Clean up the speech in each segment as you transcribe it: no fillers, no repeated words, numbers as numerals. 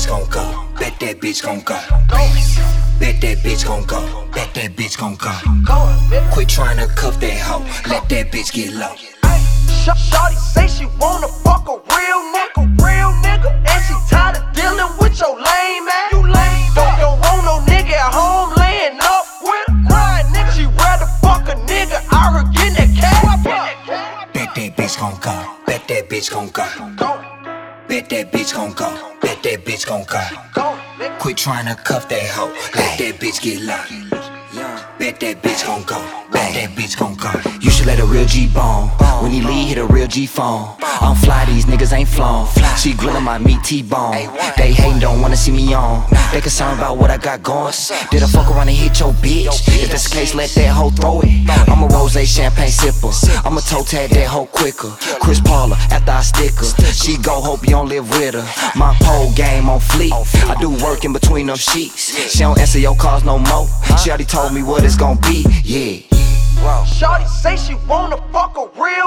gon' go. Bet that bitch gon' go. Bet that bitch gon' go. Bet that bitch gon' go. Quit tryna cuff that hoe. Let that bitch get low. Shawty say she wanna fuck a real nigga, and she tired of dealing with your lame ass. You lame, don't want no nigga at home laying up with a crying nigga. She rather fuck a nigga out her getting that cash. Bet that bitch gon' go. Bet that bitch gon' go. Bet that bitch gon' go. Bet that bitch gon' go. Quit tryna cuff that hoe. Let that bitch get low. Bet that bitch gon' go. Bet that bitch gon' go. You should let a real G bone. When he leave, hit a real G phone. I'm fly, these niggas ain't flown. She grillin' my meat T-bone. They hatin', don't wanna see me on. They concerned about what I got going. Did I fuck around and hit your bitch? If that's the case, let that hoe throw it. I'm a rosé champagne sipper. I'ma toe tag that hoe quicker. Chris Paula, after I stick her. She go, hope you don't live with her. My pole game on fleek. I do work in between them sheets. She don't answer your calls no more. She already told me what it's gon' be, yeah. Shawty say she wanna fuck a real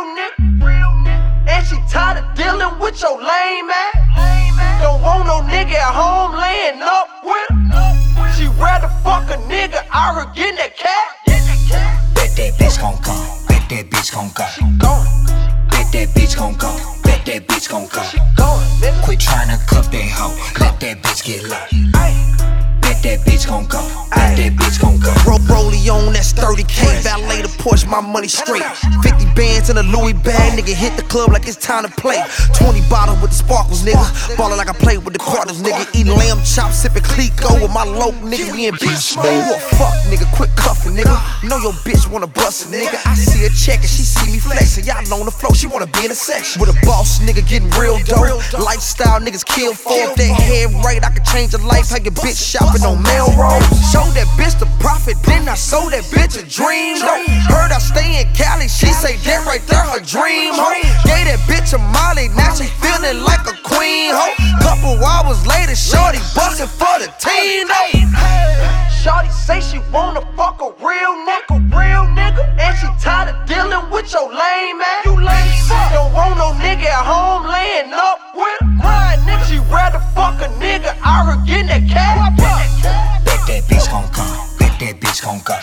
nigga, and she tired of dealing with your lame ass. Don't want no nigga at home laying up with her. She rather fuck a nigga out her getting that cash. Bet that bitch gon' go. Bet that bitch gon' go. Bet that bitch gon' go. Bet that bitch gon' go. Quit tryna cuff that hoe. Let that bitch get low. Bet that bitch gon' go. Bet that bitch gon' go. Rollie on, that's 30K. Valet the Porsche, my money straight. 50 bands in a Louis bag, nigga hit the club like it's time to play. 20 bottles with the sparkles, nigga. Ballin' like I play with the Cardinals, nigga. Eating lamb chops, sippin' Clico with my loc, nigga. We in bitch mode. You a fuck, nigga. Quit cuffin', nigga. Know your bitch wanna bust it, nigga. I see her checkin', she see me flexin'. Y'all on the floor, she wanna be in a section. With a boss, nigga, getting real dope. Lifestyle niggas kill for. If that head right, I can change your life. How your bitch shopping on Melrose. Show that bitch the profit, then I sold that bitch a dream. Heard I stay in Cali, she say that right there her dream. Ho, gave that bitch a Molly, now she feeling like a queen. Ho, couple hours later, shorty bustin' for the team. Shawty say she wanna fuck a real nigga, and she tired of dealing with your lame ass. You lame, don't want no nigga at home laying up with a crying nigga. She rather fuck a nigga out her getting that cash. Bet that bitch gon' go. Bet that bitch gon' go.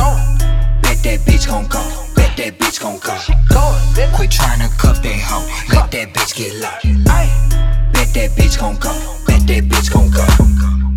Bet that bitch gon' go. Bet that bitch gon' go. Quit tryna cuff that hoe. Let that bitch get low. Bet that bitch gon' go. Bet that bitch gon' go.